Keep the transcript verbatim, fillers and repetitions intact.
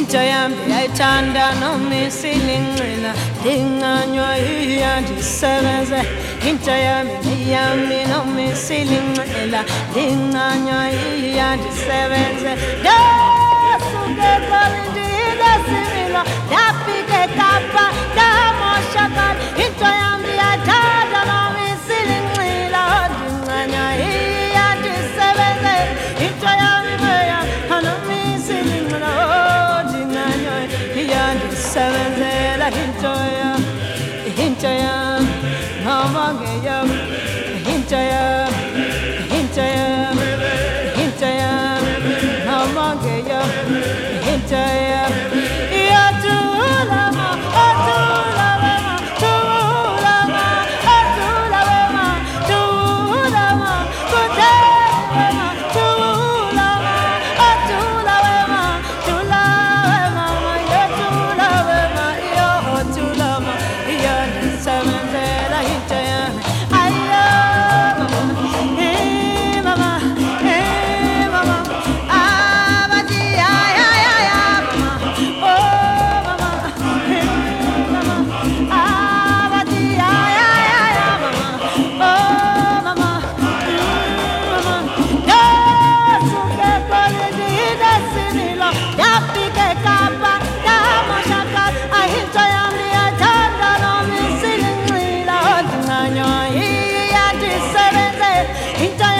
into yambi ayithanda noma isilinqila linganywa iyandisebenze into yami yami noma isilinqila linganywa iyandisebenze dasuke kalindile similo dafike kapha damoshakala into yami ayithanda noma isilinqila linganywa iyandisebenze into yami noma isilinqila Sevenzela hintoya, hintoya, hamagaya, hintoya, hintoya, hintoya, hamagaya, hintoya. Yatulama, atulama, tulama, atulama, tulama, kutema, tulama, atulama, tulama, yatulama. Sevenzela hintoya, ayo, hey mama, hey mama, abati ay ay ay mama, oh mama, hey mama, abati ay ay ay mama, oh mama, mama, dasuke kalindile similo, dafike kapha damoshaka, ahintoya mliyatanda noma isilinqila linganywa iyandisebenze into